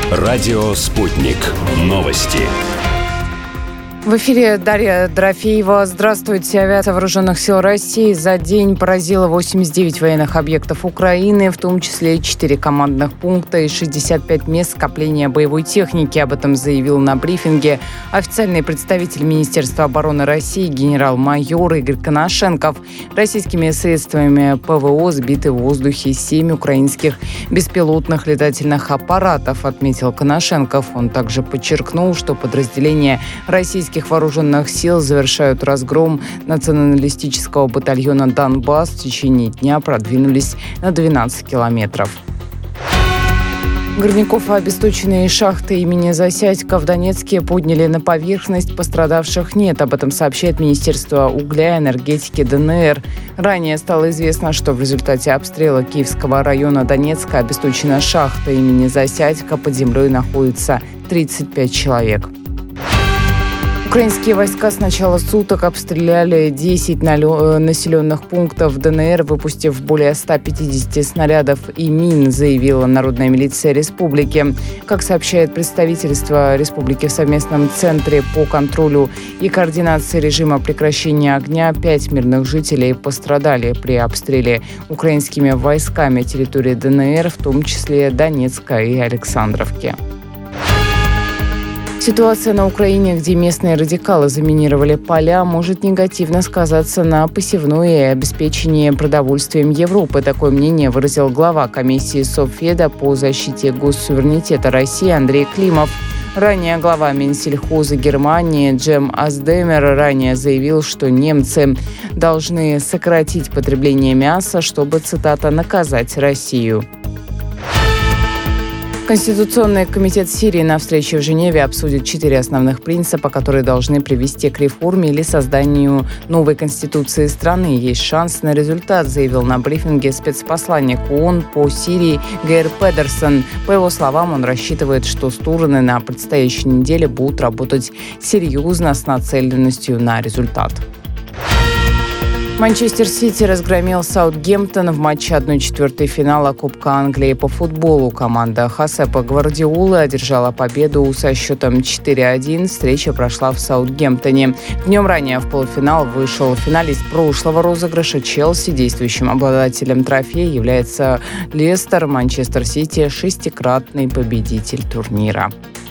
Радио «Спутник». Новости. В эфире Дарья Дорофеева. Здравствуйте. Авиация Вооруженных сил России за день поразила 89 военных объектов Украины, в том числе 4 командных пункта и 65 мест скопления боевой техники. Об этом заявил на брифинге официальный представитель Министерства обороны России генерал-майор Игорь Коношенков. Российскими средствами ПВО сбиты в воздухе 7 украинских беспилотных летательных аппаратов, отметил Коношенков. Он также подчеркнул, что подразделения российских вооруженных сил завершают разгром националистического батальона «Донбасс». В течение дня продвинулись на 12 километров. Горняков обесточенные шахты имени Засядько в Донецке подняли на поверхность, пострадавших нет. Об этом сообщает Министерство угля и энергетики ДНР. Ранее стало известно, что в результате обстрела Киевского района Донецка обесточена шахта имени Засядько. Под землей находится 35 человек. Украинские войска с начала суток обстреляли 10 населенных пунктов ДНР, выпустив более 150 снарядов и мин, заявила Народная милиция республики. Как сообщает представительство республики в совместном центре по контролю и координации режима прекращения огня, 5 мирных жителей пострадали при обстреле украинскими войсками территории ДНР, в том числе Донецка и Александровки. Ситуация на Украине, где местные радикалы заминировали поля, может негативно сказаться на посевной и обеспечении продовольствием Европы. Такое мнение выразил глава комиссии Совфеда по защите госсуверенитета России Андрей Климов. Ранее глава Минсельхоза Германии Джем Аздемер заявил, что немцы должны сократить потребление мяса, чтобы, цитата, «наказать Россию». Конституционный комитет Сирии на встрече в Женеве обсудит 4 основных принципа, которые должны привести к реформе или созданию новой конституции страны. Есть шанс на результат, заявил на брифинге спецпосланник ООН по Сирии Гейр Педерсон. По его словам, он рассчитывает, что стороны на предстоящей неделе будут работать серьезно с нацеленностью на результат. Манчестер Сити разгромил Саутгемптон в матче 1/4 финала Кубка Англии по футболу. Команда Хосепа Гвардиолы одержала победу со счетом 4-1. Встреча прошла в Саутгемптоне. Днем ранее в полуфинал вышел финалист прошлого розыгрыша Челси. Действующим обладателем трофея является Лестер. Манчестер Сити – 6-кратный победитель турнира.